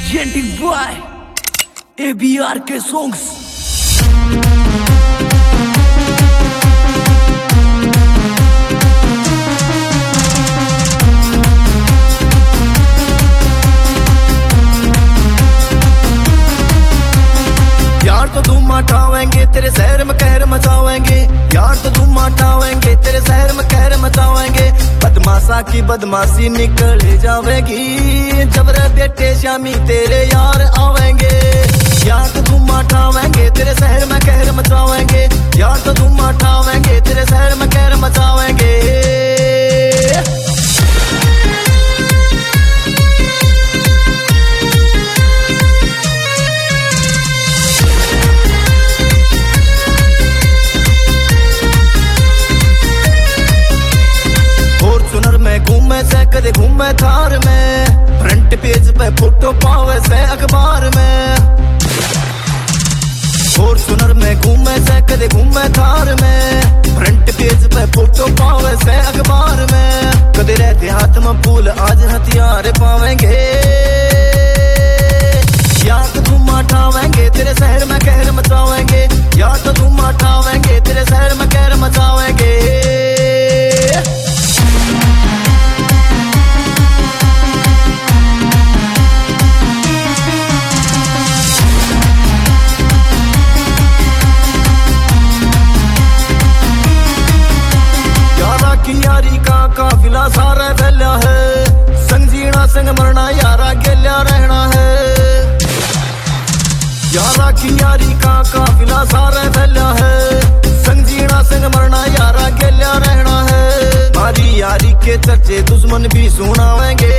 presenting by ABRK Songs. यार तो धूम मचावेंगे तेरे शहर में कहर मचावेंगे, यार तो धूम मचावेंगे तेरे शहर में कहर मचावेंगे। बदमाशा की बदमाशी निकल जावेगी जब रे बेटे शामी तेरे यार आवेंगे। यार तो धूम मचावेंगे तेरे शहर में कहर मचावेंगे, यार तो धूम मचावेंगे तेरे शहर में कहर मचावेंगे। घूमे से कदे घूमे थार में, फ्रंट पेज पे फोटो पावे से अखबार में। फॉर्च्यूनर में घूमे से कदे घूमे थार में, फ्रंट पेज पे फोटो पावे से अखबार में। कदे रहते हाथ में फूल आज हथियार पावेंगे। यार तो धूम मचावेंगे तेरे शहर में कहर मचावेंगे, यार तो धूम मचावेंगे तेरे शहर में कहर मचावेंगे। यारी का काफिला सारा फैला है, संग जीना संग मरना यारा गेल्या रहना है। यारा की यारी का काफिला सारा फैला है, संग जीना संग मरना यारा गेल्या रहना है। हमारी यारी के चर्चे दुश्मन भी सुनावेंगे।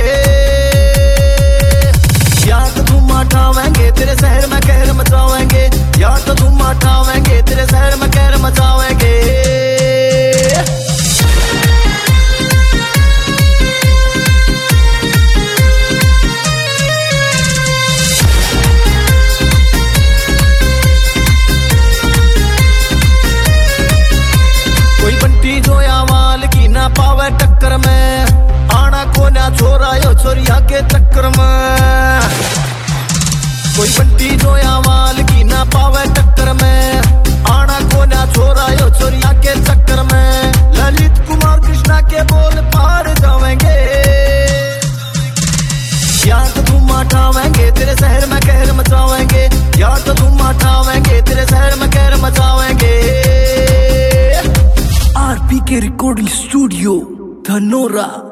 यार तो धूम मचावेंगे तेरे शहर में कहर मचावेंगे, यार तो धूम मचावेंगे तेरे शहर में कहर मचावेंगे। पावे टक्कर में आना को ना छोरा यो छोरिया के चक्कर में। कोई बंटी जोया वाल की ना पावे टक्कर में, आना को ना छोरा यो छोरिया के चक्कर में। ललित कुमार कृष्णा के बोल पार जावेंगे। यार तो धूम मचावेंगे तेरे शहर में कहर मचावेंगे, यार तो धूम मचावेंगे तेरे शहर में कहर मचावेंगे। RPK Recording Studio, Dhanora।